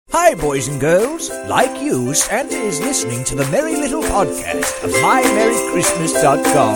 Hi, boys and girls. Like you, Santa is listening to the merry little podcast of MyMerryChristmas.com.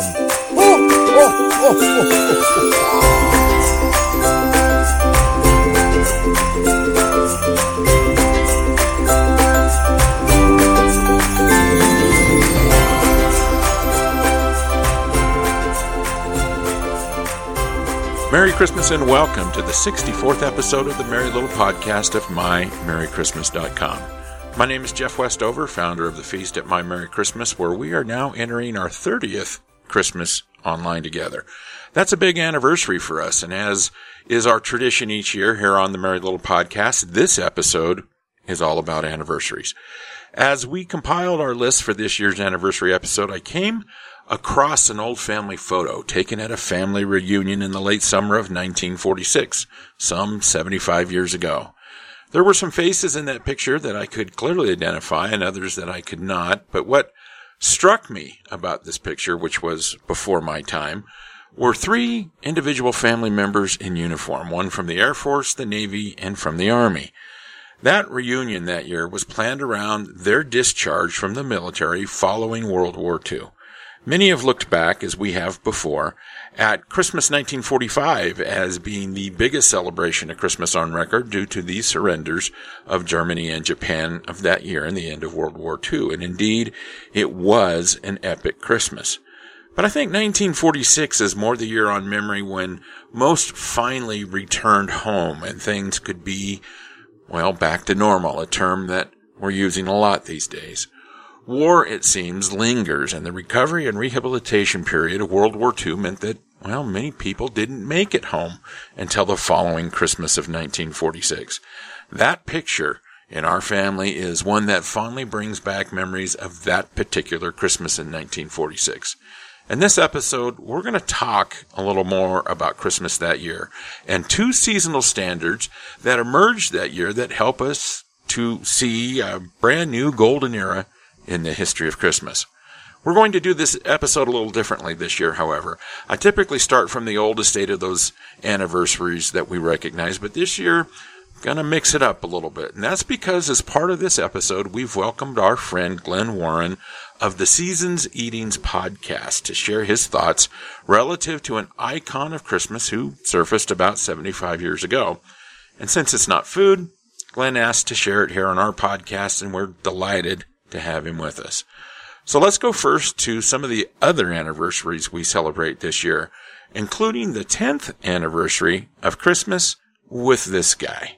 Merry Christmas and welcome to the 64th episode of the Merry Little Podcast of MyMerryChristmas.com. My name is Jeff Westover, founder of the Feast at My Merry Christmas, where we are now entering our 30th Christmas online together. That's a big anniversary for us, and as is our tradition each year here on the Merry Little Podcast, this episode is all about anniversaries. As we compiled our list for this year's anniversary episode, I came across an old family photo taken at a family reunion in the late summer of 1946, some 75 years ago. There were some faces in that picture that I could clearly identify and others that I could not, but what struck me about this picture, which was before my time, were three individual family members in uniform, one from the Air Force, the Navy, and from the Army. That reunion that year was planned around their discharge from the military following World War II. Many have looked back, as we have before, at Christmas 1945 as being the biggest celebration of Christmas on record due to the surrenders of Germany and Japan of that year and the end of World War II. And indeed, it was an epic Christmas. But I think 1946 is more the year on memory when most finally returned home and things could be, well, back to normal, a term that we're using a lot these days. War, it seems, lingers, and the recovery and rehabilitation period of World War II meant that, well, many people didn't make it home until the following Christmas of 1946. That picture in our family is one that fondly brings back memories of that particular Christmas in 1946. In this episode, we're going to talk a little more about Christmas that year and two seasonal standards that emerged that year that help us to see a brand new golden era in the history of Christmas. We're going to do this episode a little differently this year, however. I typically start from the oldest date of those anniversaries that we recognize, but this year, I'm going to mix it up a little bit. And that's because as part of this episode, we've welcomed our friend Glenn Warren of the Seasons Eatings podcast to share his thoughts relative to an icon of Christmas who surfaced about 75 years ago. And since it's not food, Glenn asked to share it here on our podcast, and we're delighted to have him with us. So let's go first to some of the other anniversaries we celebrate this year, including the 10th anniversary of Christmas with this guy.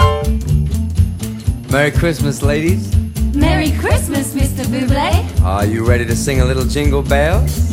Merry Christmas, ladies. Merry Christmas, Mr. Bublé. Are you ready to sing a little Jingle Bells?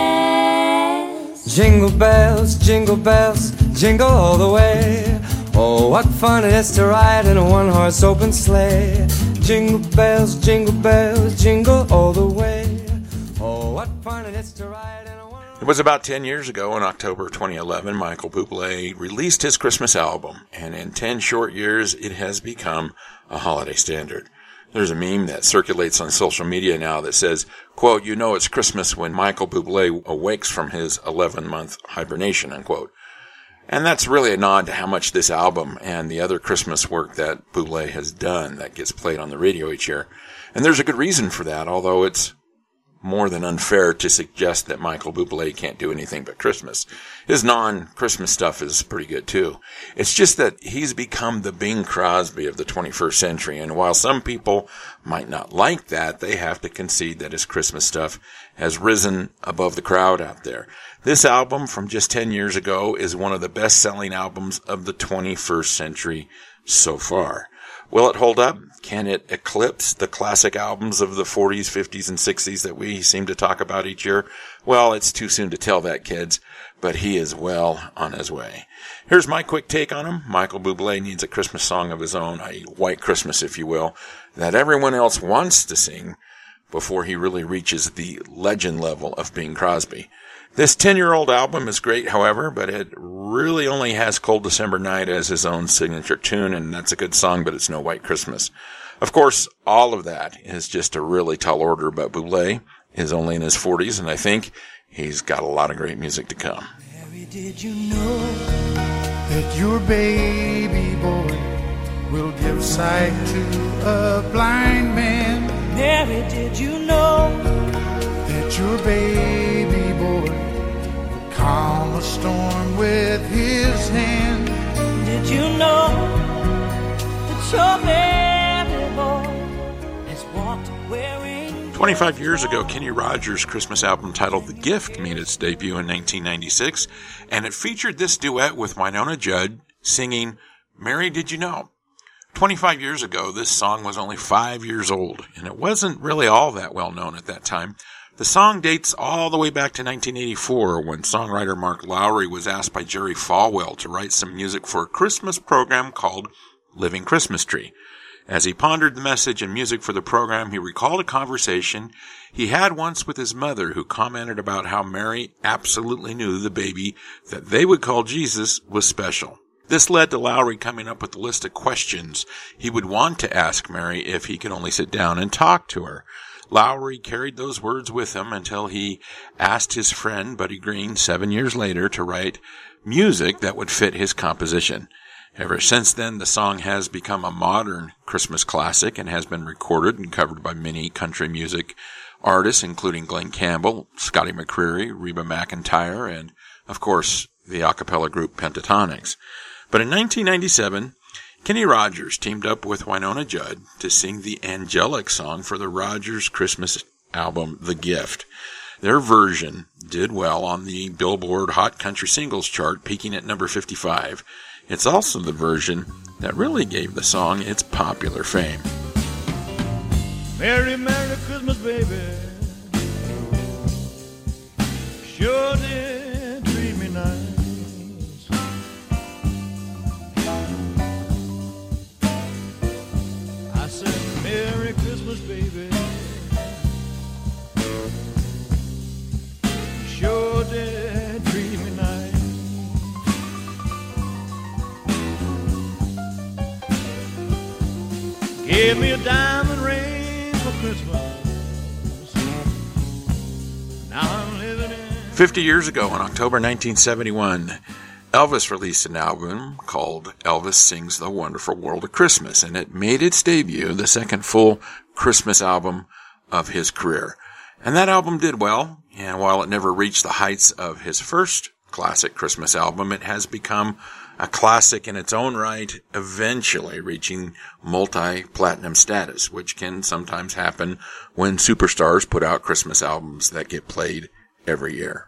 Yes. Jingle bells, jingle all the way. Oh, what fun it is to ride in a one-horse open sleigh. Jingle bells, jingle all the way. Oh, what fun it is to ride in a one-horse... It was about 10 years ago in October 2011, Michael Bublé released his Christmas album, and in 10 short years, it has become a holiday standard. There's a meme that circulates on social media now that says, quote, "You know it's Christmas when Michael Bublé awakes from his 11-month hibernation," unquote. And that's really a nod to how much this album and the other Christmas work that Bublé has done that gets played on the radio each year. And there's a good reason for that, although it's more than unfair to suggest that Michael Bublé can't do anything but Christmas. His non-Christmas stuff is pretty good too. It's just that he's become the Bing Crosby of the 21st century, and while some people might not like that, they have to concede that his Christmas stuff has risen above the crowd out there. This album from just 10 years ago is one of the best-selling albums of the 21st century so far. Will it hold up? Can it eclipse the classic albums of the 40s, 50s, and 60s that we seem to talk about each year? Well, it's too soon to tell that, kids, but he is well on his way. Here's my quick take on him. Michael Bublé needs a Christmas song of his own, a white Christmas, if you will, that everyone else wants to sing before he really reaches the legend level of Bing Crosby. This 10-year-old album is great, however, but it really only has Cold December Night as his own signature tune, and that's a good song, but it's no White Christmas. Of course, all of that is just a really tall order, but Bublé is only in his 40s, and I think he's got a lot of great music to come. Mary, did you know that your baby boy will give sight to a blind man. Mary, did you know that your baby boy will calm a storm with his hand? Did you know that your baby boy has walked wearing... 25 years ago, Kenny Rogers' Christmas album titled The Gift made its debut in 1996, and it featured this duet with Wynonna Judd singing Mary, Did You Know? 25 years ago, this song was only 5 years old, and it wasn't really all that well known at that time. The song dates all the way back to 1984, when songwriter Mark Lowry was asked by Jerry Falwell to write some music for a Christmas program called Living Christmas Tree. As he pondered the message and music for the program, he recalled a conversation he had once with his mother, who commented about how Mary absolutely knew the baby that they would call Jesus was special. This led to Lowry coming up with a list of questions he would want to ask Mary if he could only sit down and talk to her. Lowry carried those words with him until he asked his friend Buddy Green 7 years later to write music that would fit his composition. Ever since then, the song has become a modern Christmas classic and has been recorded and covered by many country music artists, including Glenn Campbell, Scotty McCreery, Reba McEntire, and, of course, the a cappella group Pentatonix. But in 1997, Kenny Rogers teamed up with Wynonna Judd to sing the angelic song for the Rogers Christmas album, The Gift. Their version did well on the Billboard Hot Country Singles chart, peaking at number 55. It's also the version that really gave the song its popular fame. Merry, Merry Christmas, baby. Sure did treat me nice. I said, Merry Christmas, baby. Sure did treat me nice. Gave me a diamond ring for Christmas. Now I'm living in... 50 years ago, in October 1971, Elvis released an album called Elvis Sings the Wonderful World of Christmas, and it made its debut, the second full Christmas album of his career. And that album did well, and while it never reached the heights of his first classic Christmas album, it has become a classic in its own right, eventually reaching multi-platinum status, which can sometimes happen when superstars put out Christmas albums that get played every year.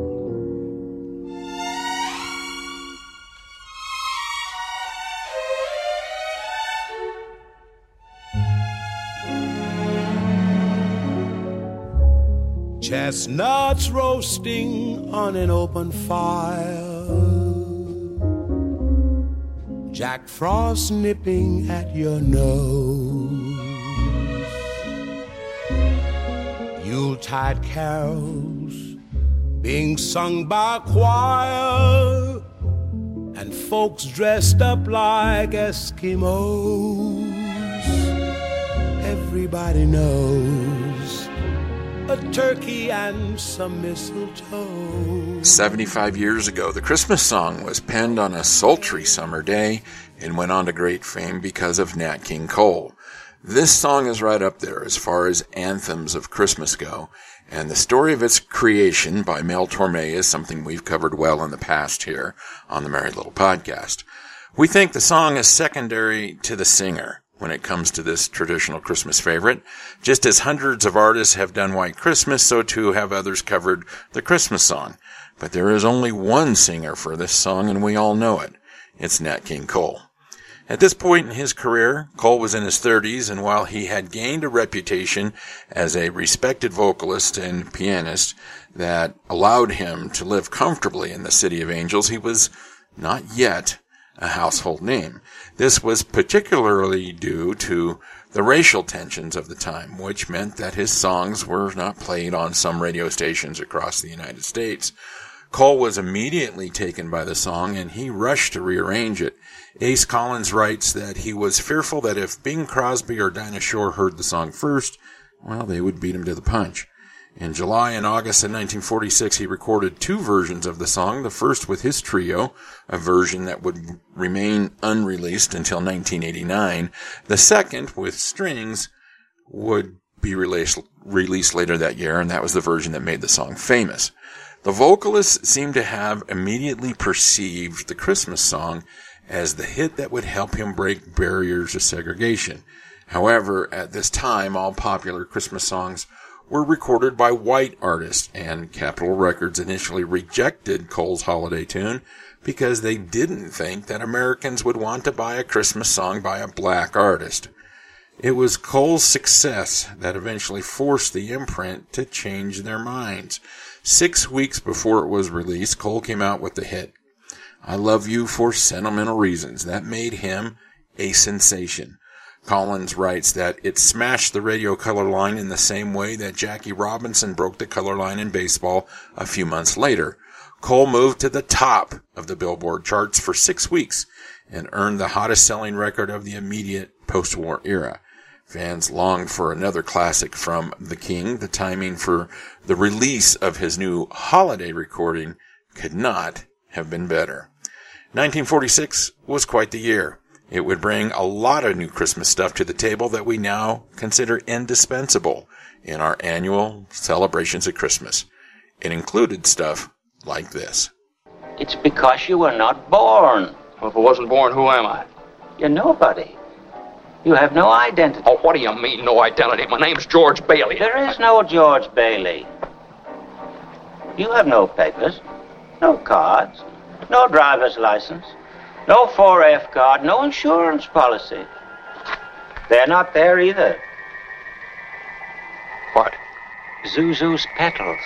Chestnuts roasting on an open fire, Jack Frost nipping at your nose, Yuletide carols being sung by a choir, and folks dressed up like Eskimos. Everybody knows a turkey and some mistletoe. 75 years ago, the Christmas song was penned on a sultry summer day and went on to great fame because of Nat King Cole. This song is right up there as far as anthems of Christmas go, and the story of its creation by Mel Torme is something we've covered well in the past here on the Merry Little Podcast. We think the song is secondary to the singer when it comes to this traditional Christmas favorite. Just as hundreds of artists have done White Christmas, so too have others covered the Christmas song. But there is only one singer for this song, and we all know it. It's Nat King Cole. At this point in his career, Cole was in his 30s, and while he had gained a reputation as a respected vocalist and pianist that allowed him to live comfortably in the City of Angels, he was not yet a household name. This was particularly due to the racial tensions of the time, which meant that his songs were not played on some radio stations across the United States. Cole was immediately taken by the song, and he rushed to rearrange it. Ace Collins writes that he was fearful that if Bing Crosby or Dinah Shore heard the song first, well, they would beat him to the punch. In July and August of 1946, he recorded 2 versions of the song, the first with his trio, a version that would remain unreleased until 1989. The second, with strings, would be released later that year, and that was the version that made the song famous. The vocalists seemed to have immediately perceived the Christmas song as the hit that would help him break barriers of segregation. However, at this time, all popular Christmas songs were recorded by white artists, and Capitol Records initially rejected Cole's holiday tune because they didn't think that Americans would want to buy a Christmas song by a black artist. It was Cole's success that eventually forced the imprint to change their minds. 6 weeks before it was released, Cole came out with the hit, "I Love You for Sentimental Reasons." That made him a sensation. Collins writes that it smashed the radio color line in the same way that Jackie Robinson broke the color line in baseball a few months later. Cole moved to the top of the Billboard charts for 6 weeks and earned the hottest selling record of the immediate post-war era. Fans longed for another classic from the King. The timing for the release of his new holiday recording could not have been better. 1946 was quite the year. It would bring a lot of new Christmas stuff to the table that we now consider indispensable in our annual celebrations of Christmas. It included stuff like this. It's because you were not born. Well, if I wasn't born, who am I? You're nobody. You have no identity. Oh, what do you mean, no identity? My name's George Bailey. There is no George Bailey. You have no papers, no cards, no driver's license, no 4F card, no insurance policy. They're not there either. What? Zuzu's petals.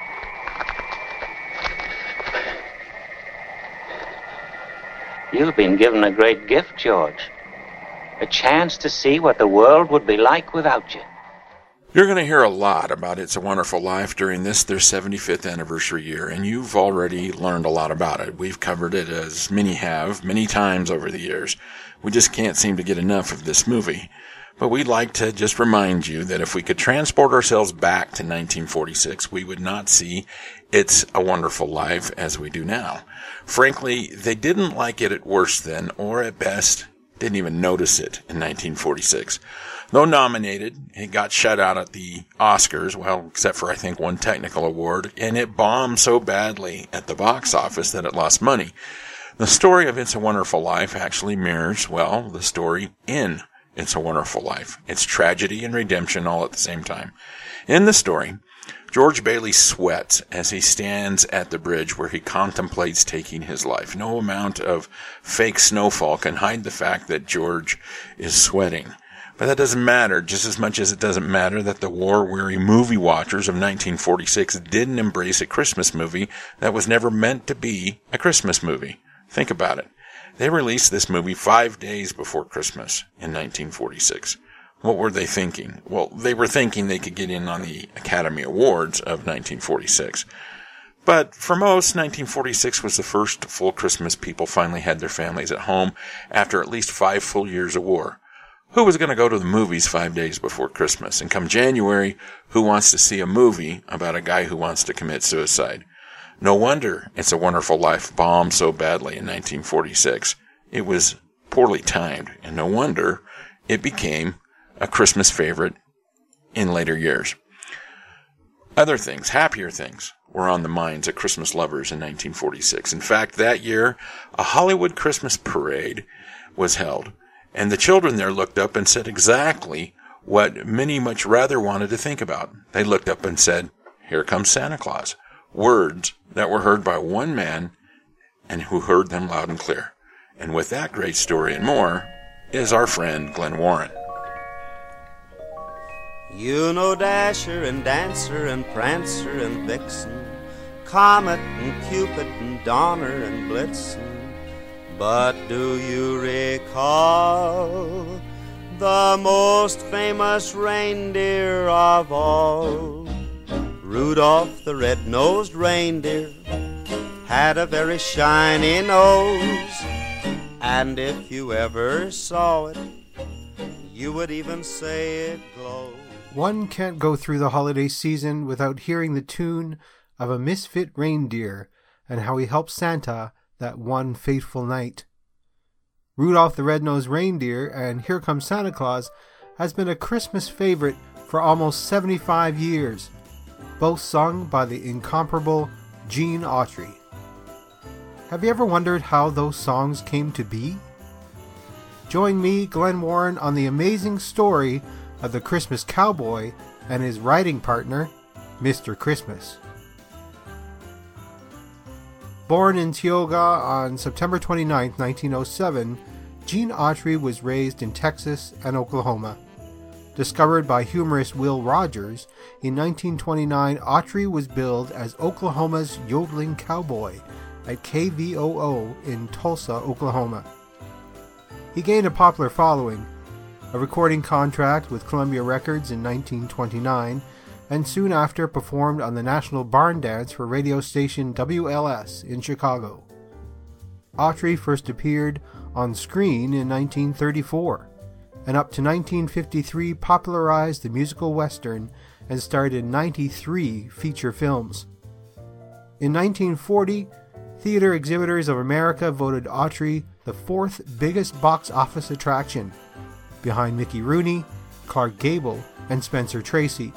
You've been given a great gift, George. A chance to see what the world would be like without you. You're going to hear a lot about It's a Wonderful Life during their 75th anniversary year, and you've already learned a lot about it. We've covered it, as many have, many times over the years. We just can't seem to get enough of this movie. But we'd like to just remind you that if we could transport ourselves back to 1946, we would not see It's a Wonderful Life as we do now. Frankly, they didn't like it at worst then, or at best, didn't even notice it in 1946. Though nominated, it got shut out at the Oscars, well, except for I think one technical award, and it bombed so badly at the box office that it lost money. The story of It's a Wonderful Life actually mirrors, well, the story in It's a Wonderful Life. It's tragedy and redemption all at the same time. In the story, George Bailey sweats as he stands at the bridge where he contemplates taking his life. No amount of fake snowfall can hide the fact that George is sweating. But that doesn't matter, just as much as it doesn't matter that the war-weary movie watchers of 1946 didn't embrace a Christmas movie that was never meant to be a Christmas movie. Think about it. They released this movie 5 days before Christmas in 1946. What were they thinking? Well, they were thinking they could get in on the Academy Awards of 1946. But for most, 1946 was the first full Christmas people finally had their families at home after at least 5 full years of war. Who was going to go to the movies 5 days before Christmas? And come January, who wants to see a movie about a guy who wants to commit suicide? No wonder It's a Wonderful Life bombed so badly in 1946. It was poorly timed, and no wonder it became a Christmas favorite in later years. Other things, happier things, were on the minds of Christmas lovers in 1946. In fact, that year, a Hollywood Christmas parade was held, and the children there looked up and said exactly what many much rather wanted to think about. They looked up and said, "Here comes Santa Claus." Words that were heard by one man and who heard them loud and clear. And with that great story and more is our friend Glenn Warren. You know Dasher and Dancer and Prancer and Vixen, Comet and Cupid and Donner and Blitzen. But do you recall the most famous reindeer of all? Rudolph the red-nosed reindeer had a very shiny nose, and if you ever saw it, you would even say it glowed. One can't go through the holiday season without hearing the tune of a misfit reindeer and how he helped Santa that one fateful night. Rudolph the Red-Nosed Reindeer and Here Comes Santa Claus has been a Christmas favorite for almost 75 years, both sung by the incomparable Gene Autry. Have you ever wondered how those songs came to be? Join me, Glenn Warren, on the amazing story of the Christmas cowboy and his riding partner, Mr. Christmas. Born in Tioga on September 29, 1907, Gene Autry was raised in Texas and Oklahoma. Discovered by humorist Will Rogers, in 1929 Autry was billed as Oklahoma's yodeling cowboy at KVOO in Tulsa, Oklahoma. He gained a popular following, a recording contract with Columbia Records in 1929, and soon after performed on the National Barn Dance for radio station WLS in Chicago. Autry first appeared on screen in 1934, and up to 1953 popularized the musical Western and starred in 93 feature films. In 1940, Theater Exhibitors of America voted Autry the fourth biggest box office attraction, behind Mickey Rooney, Clark Gable, and Spencer Tracy.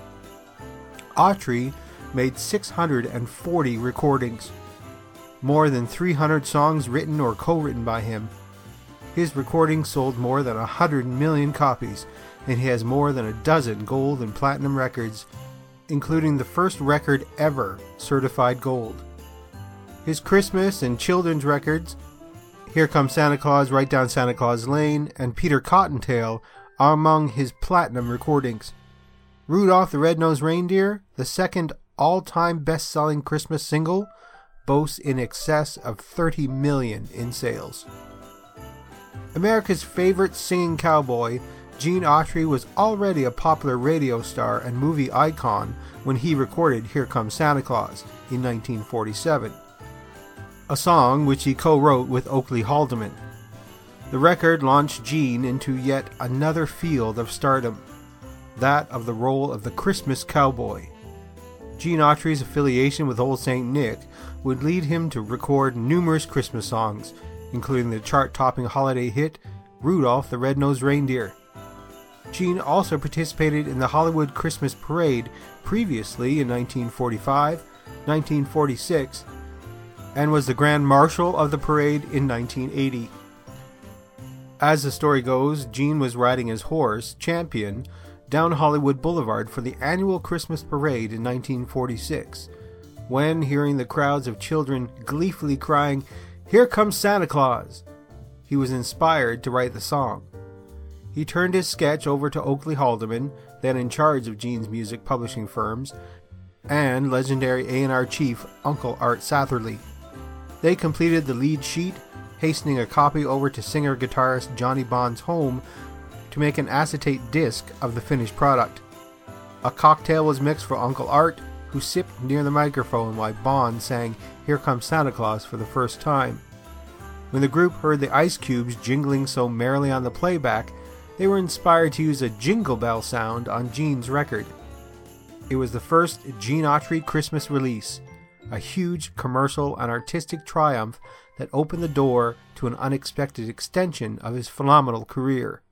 Autry made 640 recordings, more than 300 songs written or co-written by him. His recordings sold more than 100 million copies, and he has more than a dozen gold and platinum records, including the first record ever certified gold. His Christmas and children's records, Here Comes Santa Claus, Right Down Santa Claus Lane, and Peter Cottontail are among his platinum recordings. Rudolph the Red-Nosed Reindeer, the second all-time best-selling Christmas single, boasts in excess of 30 million in sales. America's favorite singing cowboy, Gene Autry was already a popular radio star and movie icon when he recorded Here Comes Santa Claus in 1947, a song which he co-wrote with Oakley Haldeman. The record launched Gene into yet another field of stardom, that of the role of the Christmas cowboy. Gene Autry's affiliation with Old St. Nick would lead him to record numerous Christmas songs, including the chart-topping holiday hit Rudolph the Red-Nosed Reindeer. Gene also participated in the Hollywood Christmas Parade previously in 1945, 1946, and was the Grand Marshal of the parade in 1980. As the story goes, Gene was riding his horse, Champion, down Hollywood Boulevard for the annual Christmas Parade in 1946, when, hearing the crowds of children gleefully crying, "Here comes Santa Claus," he was inspired to write the song. He turned his sketch over to Oakley Haldeman, then in charge of Gene's music publishing firms, and legendary A&R chief Uncle Art Satherley. They completed the lead sheet, hastening a copy over to singer-guitarist Johnny Bond's home to make an acetate disc of the finished product. A cocktail was mixed for Uncle Art, who sipped near the microphone while Bond sang Here Comes Santa Claus for the first time. When the group heard the ice cubes jingling so merrily on the playback, they were inspired to use a jingle bell sound on Gene's record. It was the first Gene Autry Christmas release, a huge commercial and artistic triumph that opened the door to an unexpected extension of his phenomenal career.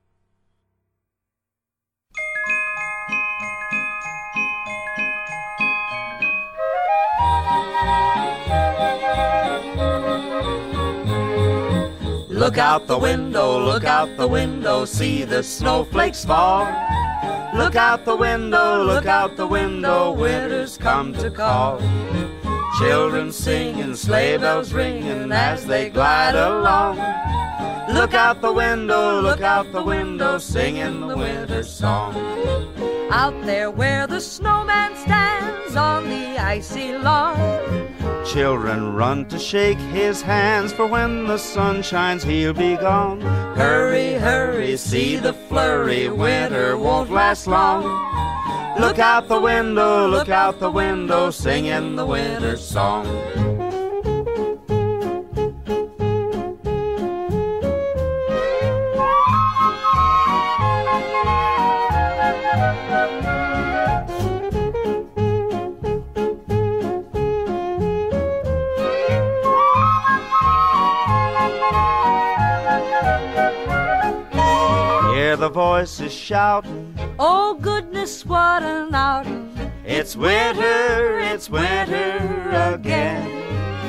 Look out the window, see the snowflakes fall. Look out the window, winter's come to call. Children singing, sleigh bells ringing as they glide along. Look out the window, singing the winter song. Out there where the snowman stands on the icy lawn, children run to shake his hands, for when the sun shines he'll be gone. Hurry, hurry, see the flurry, winter won't last long. Look out the window, singing the winter song. the voices shouting, oh goodness, what an outing. it's winter again.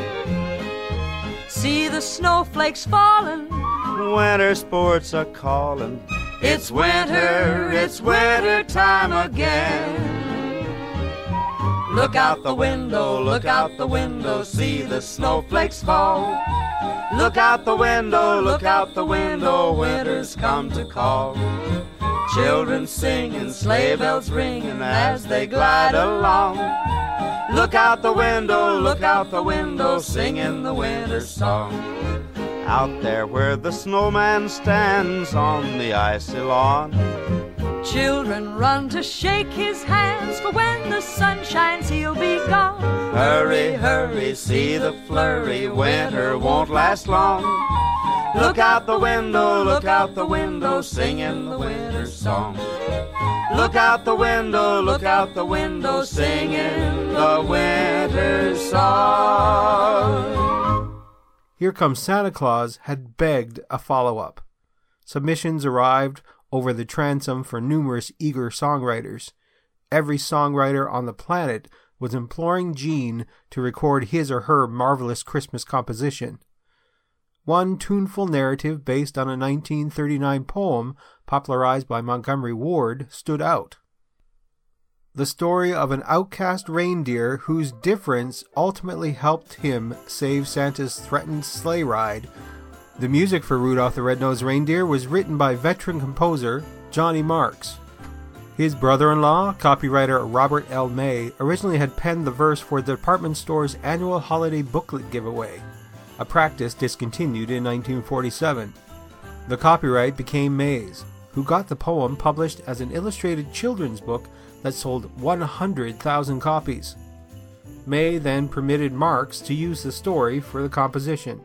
See the snowflakes falling, Winter sports are calling, it's winter time again. Look out the window, see the snowflakes fall. Look out the window, winter's come to call. Children singing, sleigh bells ringing as they glide along. Look out the window, singing the winter song. Out there where the snowman stands on the icy lawn, children run to shake his hands, for when the sun shines he'll be gone. hurry, hurry, see the flurry, winter won't last long. Look out the window, singing the winter song. Look out the window, singing the winter song. Here Comes Santa Claus had begged a follow-up. Submissions arrived over the transom for numerous eager songwriters. Every songwriter on the planet was imploring Gene to record his or her marvelous Christmas composition. One tuneful narrative based on a 1939 poem popularized by Montgomery Ward stood out. The story of an outcast reindeer whose difference ultimately helped him save Santa's threatened sleigh ride. The music for Rudolph the Red-Nosed Reindeer was written by veteran composer Johnny Marks. His brother-in-law, copywriter Robert L. May, originally had penned the verse for the department store's annual holiday booklet giveaway, a practice discontinued in 1947. The copyright became May's, who got the poem published as an illustrated children's book that sold 100,000 copies. May then permitted Marks to use the story for the composition.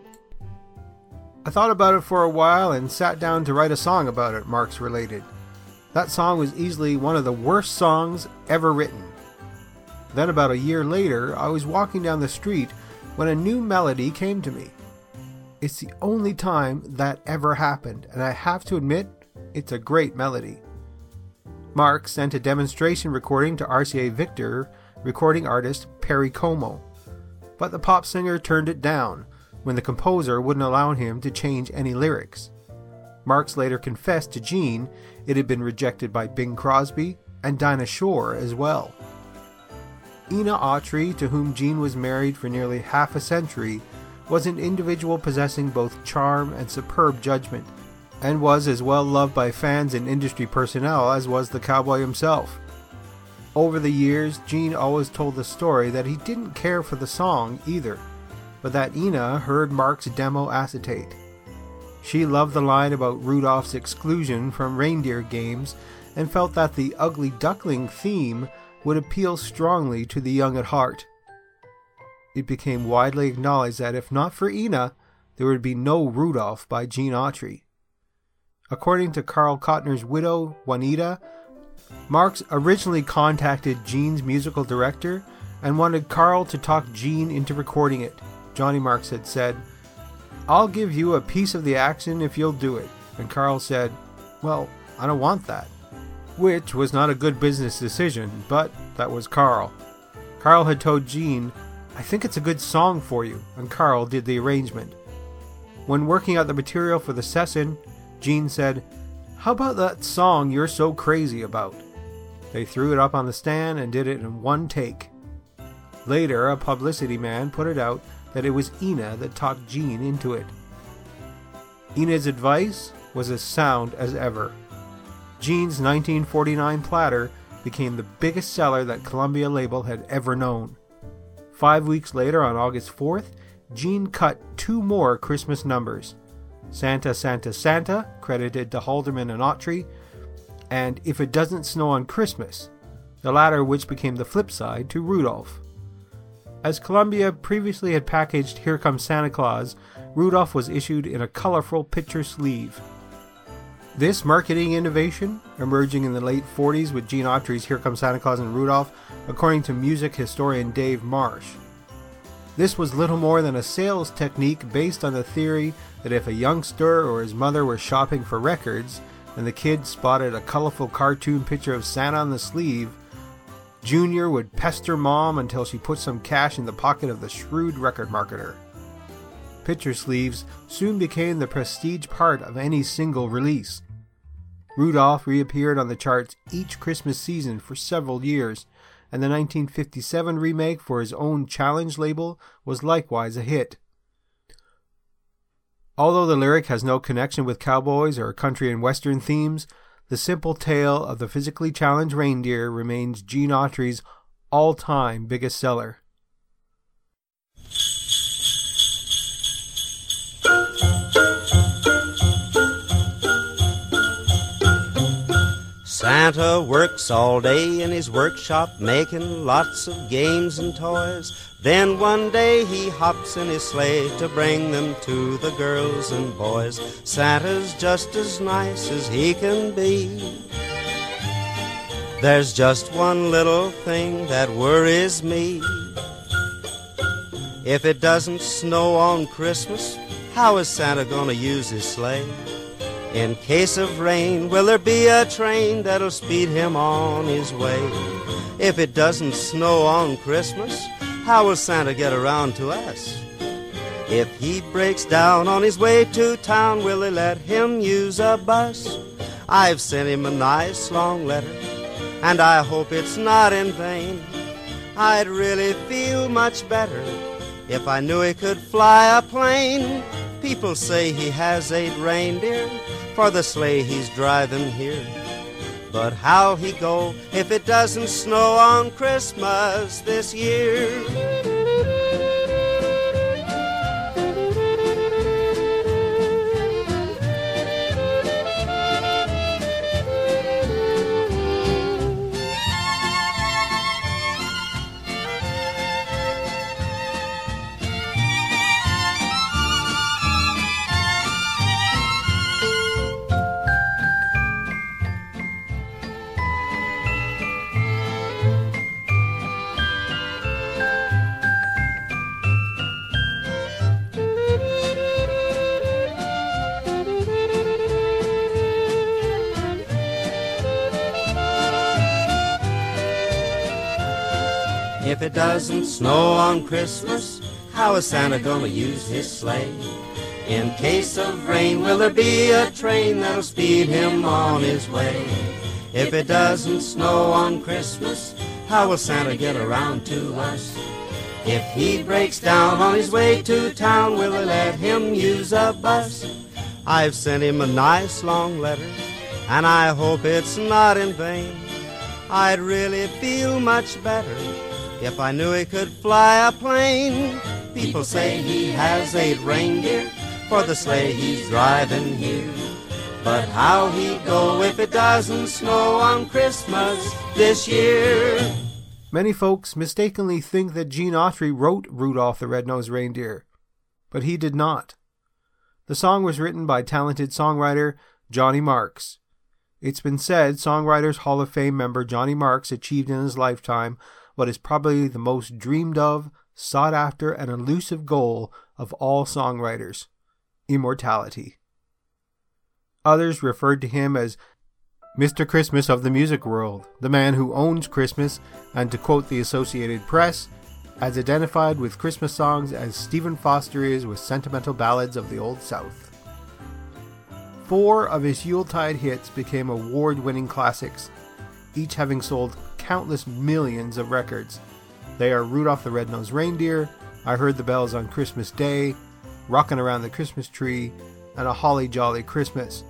I thought about it for a while and sat down to write a song about it, Marks related. That song was easily one of the worst songs ever written. Then about a year later, I was walking down the street when a new melody came to me. It's the only time that ever happened, and I have to admit, it's a great melody. Mark sent a demonstration recording to RCA Victor recording artist Perry Como, but the pop singer turned it down when the composer wouldn't allow him to change any lyrics. Marks later confessed to Gene it had been rejected by Bing Crosby and Dinah Shore as well. Ina Autry, to whom Gene was married for nearly half a century, was an individual possessing both charm and superb judgment, and was as well loved by fans and industry personnel as was the cowboy himself. Over the years, Gene always told the story that he didn't care for the song either, but that Ina heard Mark's demo acetate. She loved the line about Rudolph's exclusion from reindeer games and felt that the ugly duckling theme would appeal strongly to the young at heart. It became widely acknowledged that if not for Ina, there would be no Rudolph by Gene Autry. According to Carl Cotner's widow, Juanita, Marks originally contacted Gene's musical director and wanted Carl to talk Gene into recording it. Johnny Marks had said, "I'll give you a piece of the action if you'll do it." And Carl said, "Well, I don't want that." Which was not a good business decision, but that was Carl. Carl had told Gene, "I think it's a good song for you," and Carl did the arrangement. When working out the material for the session, Gene said, "How about that song you're so crazy about?" They threw it up on the stand and did it in one take. Later, a publicity man put it out that it was Ina that talked Gene into it. Ina's advice was as sound as ever. Gene's 1949 platter became the biggest seller that Columbia label had ever known. 5 weeks later, on August 4th, Gene cut 2 more Christmas numbers. Santa, Santa, Santa, credited to Halderman and Autry, and If It Doesn't Snow on Christmas, the latter which became the flip side to Rudolph. As Columbia previously had packaged Here Comes Santa Claus, Rudolph was issued in a colorful picture sleeve. This marketing innovation, emerging in the late 40s with Gene Autry's Here Comes Santa Claus and Rudolph, according to music historian Dave Marsh. This was little more than a sales technique based on the theory that if a youngster or his mother were shopping for records, and the kid spotted a colorful cartoon picture of Santa on the sleeve, Junior would pester Mom until she put some cash in the pocket of the shrewd record marketer. Picture sleeves soon became the prestige part of any single release. Rudolph reappeared on the charts each Christmas season for several years, and the 1957 remake for his own Challenge label was likewise a hit. Although the lyric has no connection with cowboys or country and western themes, the simple tale of the physically challenged reindeer remains Gene Autry's all-time biggest seller. Santa works all day in his workshop making lots of games and toys. Then one day he hops in his sleigh to bring them to the girls and boys. Santa's just as nice as he can be. There's just one little thing that worries me. If it doesn't snow on Christmas, how is Santa gonna use his sleigh? In case of rain, will there be a train that'll speed him on his way? If it doesn't snow on Christmas, how will Santa get around to us? If he breaks down on his way to town, will they let him use a bus? I've sent him a nice long letter, and I hope it's not in vain. I'd really feel much better if I knew he could fly a plane. People say he has 8 reindeer for the sleigh he's driving here. But how'll he go if it doesn't snow on Christmas this year? If it doesn't snow on Christmas, how is Santa gonna use his sleigh? In case of rain, will there be a train that'll speed him on his way? If it doesn't snow on Christmas, how will Santa get around to us? If he breaks down on his way to town, will they let him use a bus? I've sent him a nice long letter, and I hope it's not in vain. I'd really feel much better if I knew he could fly a plane. People say he has 8 reindeer for the sleigh he's driving here. But how'll he go if it doesn't snow on Christmas this year? Many folks mistakenly think that Gene Autry wrote Rudolph the Red-Nosed Reindeer, but he did not. The song was written by talented songwriter Johnny Marks. It's been said Songwriters Hall of Fame member Johnny Marks achieved in his lifetime what is probably the most dreamed of, sought after, and elusive goal of all songwriters: immortality. Others referred to him as Mr. Christmas of the music world, the man who owns Christmas, and to quote the Associated Press, as identified with Christmas songs as Stephen Foster is with sentimental ballads of the Old South. 4 of his Yuletide hits became award-winning classics, each having sold countless millions of records. They are Rudolph the Red-Nosed Reindeer, I Heard the Bells on Christmas Day, Rockin' Around the Christmas Tree, and A Holly Jolly Christmas.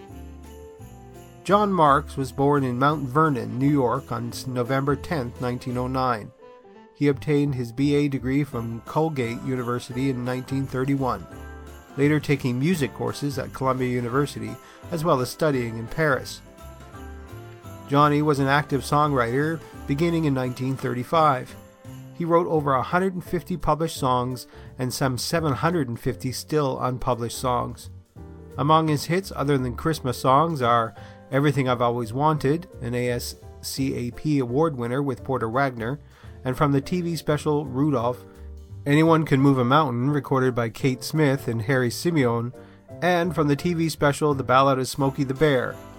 John Marks was born in Mount Vernon, New York on November 10, 1909. He obtained his BA degree from Colgate University in 1931, later taking music courses at Columbia University, as well as studying in Paris. Johnny was an active songwriter beginning in 1935. He wrote over 150 published songs and some 750 still unpublished songs. Among his hits other than Christmas songs are Everything I've Always Wanted, an ASCAP award winner with Porter Wagner, and from the TV special Rudolph, Anyone Can Move a Mountain, recorded by Kate Smith and Harry Simeon, and from the TV special The Ballad of Smokey the Bear,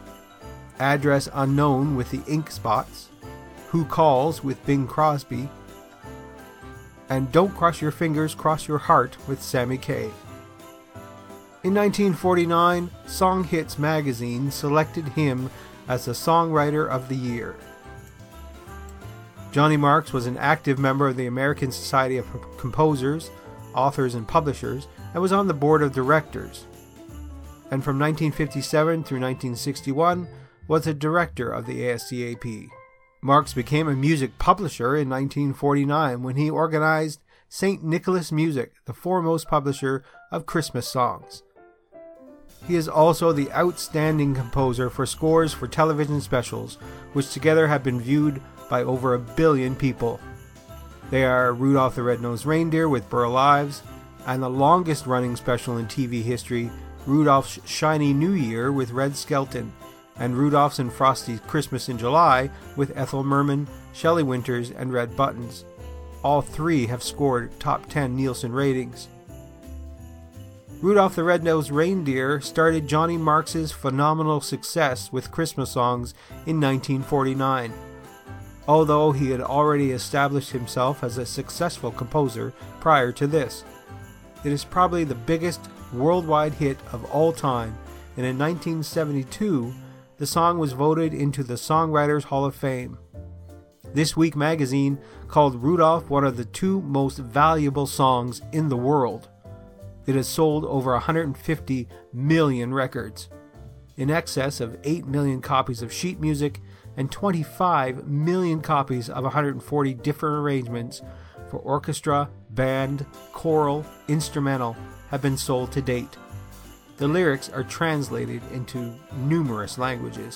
Address Unknown with the Ink Spots, Who Calls with Bing Crosby, and Don't Cross Your Fingers, Cross Your Heart with Sammy Kaye. In 1949, Song Hits magazine selected him as the Songwriter of the Year. Johnny Marks was an active member of the American Society of Composers, Authors, and Publishers, and was on the board of directors. And from 1957 through 1961, was a director of the ASCAP. Marks became a music publisher in 1949 when he organized St. Nicholas Music, the foremost publisher of Christmas songs. He is also the outstanding composer for scores for television specials, which together have been viewed by over 1 billion people. They are Rudolph the Red-Nosed Reindeer with Burl Ives, and the longest running special in TV history, Rudolph's Shiny New Year with Red Skelton, and Rudolph's and Frosty's Christmas in July with Ethel Merman, Shelley Winters, and Red Buttons. All three have scored top 10 Nielsen ratings. Rudolph the Red-Nosed Reindeer started Johnny Marks' phenomenal success with Christmas songs in 1949. Although he had already established himself as a successful composer prior to this. It is probably the biggest worldwide hit of all time, and in 1972, the song was voted into the Songwriters Hall of Fame. This Week magazine called Rudolph one of the 2 most valuable songs in the world. It has sold over 150 million records, in excess of 8 million copies of sheet music, and 25 million copies of 140 different arrangements for orchestra, band, choral, instrumental have been sold to date. The lyrics are translated into numerous languages.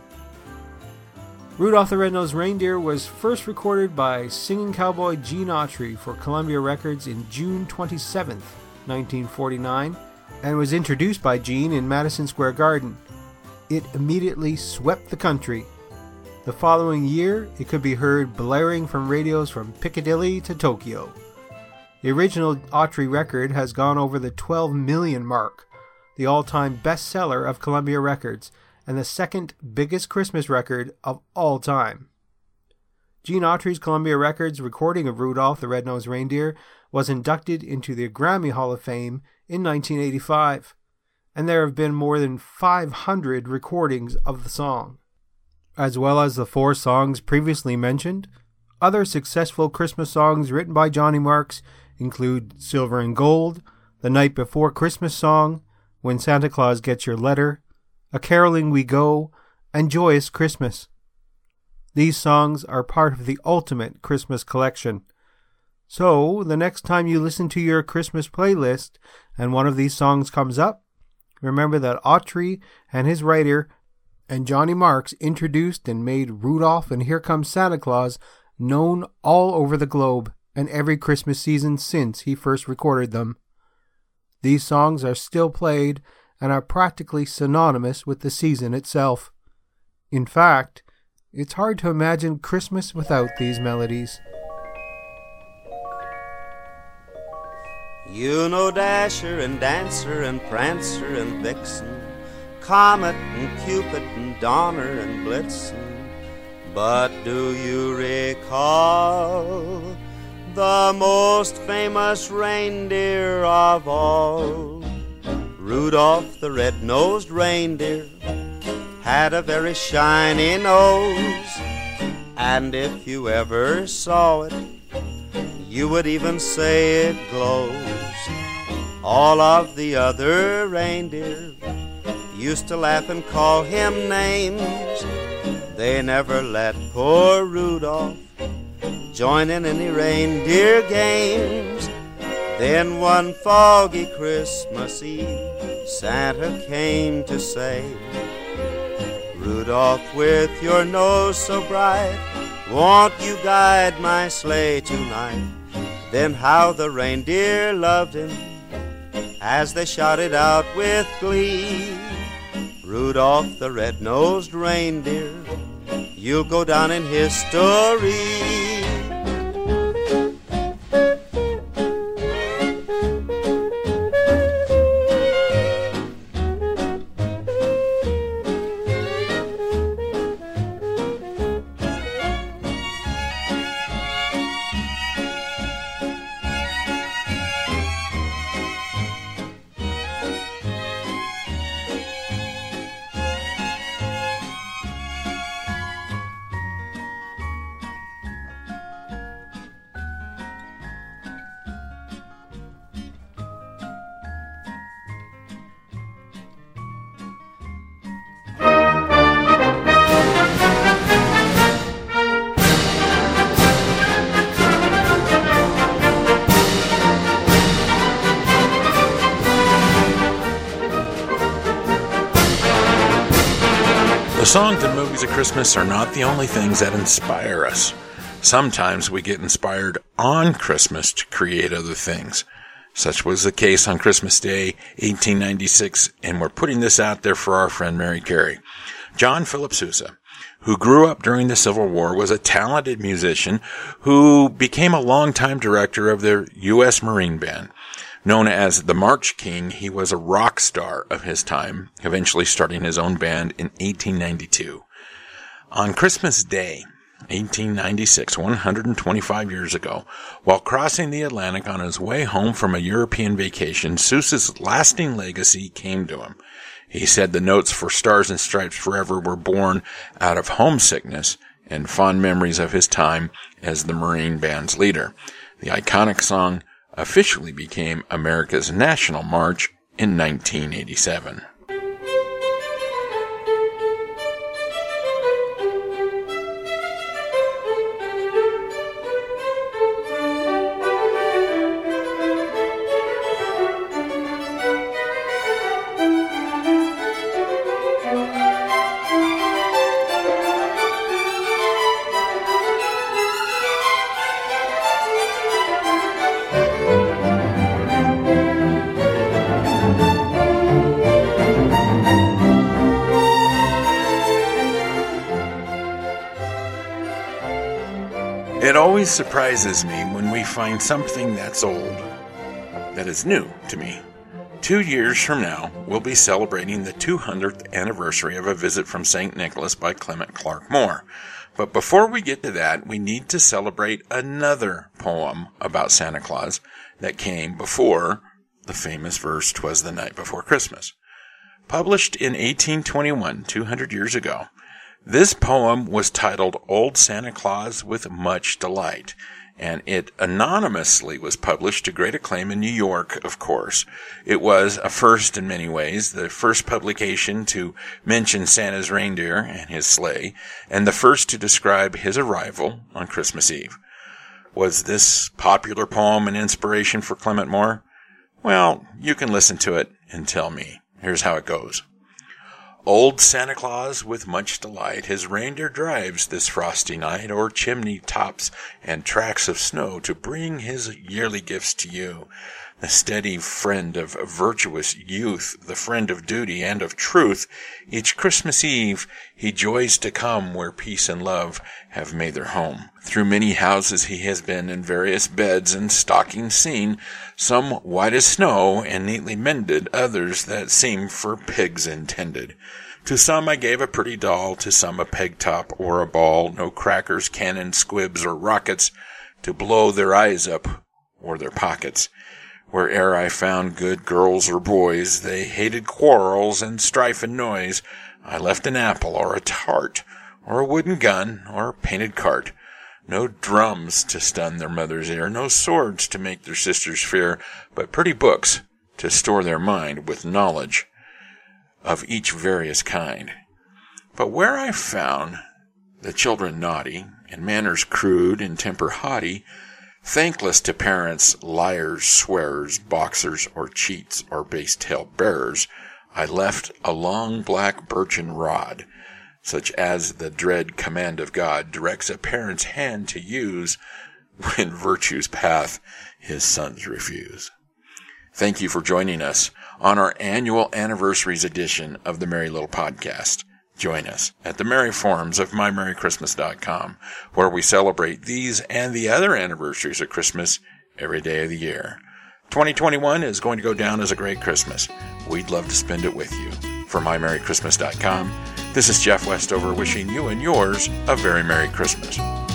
Rudolph the Red-Nosed Reindeer was first recorded by singing cowboy Gene Autry for Columbia Records in June 27, 1949, and was introduced by Gene in Madison Square Garden. It immediately swept the country. The following year, it could be heard blaring from radios from Piccadilly to Tokyo. The original Autry record has gone over the 12 million mark, the all-time bestseller of Columbia Records, and the second biggest Christmas record of all time. Gene Autry's Columbia Records recording of Rudolph the Red-Nosed Reindeer was inducted into the Grammy Hall of Fame in 1985, and there have been more than 500 recordings of the song. As well as the 4 songs previously mentioned, other successful Christmas songs written by Johnny Marks include Silver and Gold, The Night Before Christmas Song, When Santa Claus Gets Your Letter, A Caroling We Go, and Joyous Christmas. These songs are part of the ultimate Christmas collection. So, the next time you listen to your Christmas playlist and one of these songs comes up, remember that Autry and his writer and Johnny Marks introduced and made Rudolph and Here Comes Santa Claus known all over the globe and every Christmas season since he first recorded them. These songs are still played and are practically synonymous with the season itself. In fact, it's hard to imagine Christmas without these melodies. You know Dasher and Dancer and Prancer and Vixen, Comet and Cupid and Donner and Blitzen. But do you recall the most famous reindeer of all? Rudolph the Red-Nosed Reindeer had a very shiny nose, and if you ever saw it, you would even say it glows. All of the other reindeer used to laugh and call him names. They never let poor Rudolph join in any reindeer games. Then one foggy Christmas Eve, Santa came to say, Rudolph, with your nose so bright, won't you guide my sleigh tonight? Then how the reindeer loved him as they shouted out with glee, Rudolph the Red-Nosed Reindeer, you'll go down in history. songs and movies at Christmas are not the only things that inspire us. Sometimes we get inspired on Christmas to create other things. Such was the case on Christmas Day, 1896, and we're putting this out there for our friend Mary Carey. John Philip Sousa, who grew up during the Civil War, was a talented musician who became a longtime director of the U.S. Marine Band. Known as the March King, he was a rock star of his time, eventually starting his own band in 1892. On Christmas Day, 1896, 125 years ago, while crossing the Atlantic on his way home from a European vacation, Sousa's lasting legacy came to him. He said the notes for Stars and Stripes Forever were born out of homesickness and fond memories of his time as the Marine Band's leader. The iconic song officially became America's national march in 1987. It always surprises me when we find something that's old, that is new to me. 2 years from now, we'll be celebrating the 200th anniversary of A Visit from St. Nicholas by Clement Clarke Moore. But before we get to that, we need to celebrate another poem about Santa Claus that came before the famous verse, "'Twas the Night Before Christmas." Published in 1821, 200 years ago, this poem was titled Old Santa Claus with Much Delight, and it anonymously was published to great acclaim in New York, of course. It was a first in many ways, the first publication to mention Santa's reindeer and his sleigh, and the first to describe his arrival on Christmas Eve. Was this popular poem an inspiration for Clement Moore? Well, you can listen to it and tell me. Here's how it goes. Old Santa Claus with much delight his reindeer drives this frosty night o'er chimney tops and tracks of snow to bring his yearly gifts to you. The steady friend of virtuous youth, the friend of duty and of truth, each Christmas Eve he joys to come where peace and love have made their home. Through many houses he has been in various beds and stockings seen, some white as snow and neatly mended, others that seem for pigs intended. To some I gave a pretty doll, to some a peg top or a ball, no crackers, cannon, squibs, or rockets to blow their eyes up or their pockets. Where'er I found good girls or boys, they hated quarrels and strife and noise. I left an apple or a tart, or a wooden gun or a painted cart. No drums to stun their mother's ear, no swords to make their sisters fear, but pretty books to store their mind with knowledge of each various kind. But where I found the children naughty, and manners crude, and temper haughty, thankless to parents, liars, swearers, boxers, or cheats, or base tale bearers, I left a long black birchen rod, such as the dread command of God directs a parent's hand to use when virtue's path his sons refuse. Thank you for joining us on our annual anniversaries edition of the Merry Little Podcast. Join us at the Merry Forums of MyMerryChristmas.com, where we celebrate these and the other anniversaries of Christmas every day of the year. 2021 is going to go down as a great Christmas. We'd love to spend it with you. For MyMerryChristmas.com, this is Jeff Westover wishing you and yours a very Merry Christmas.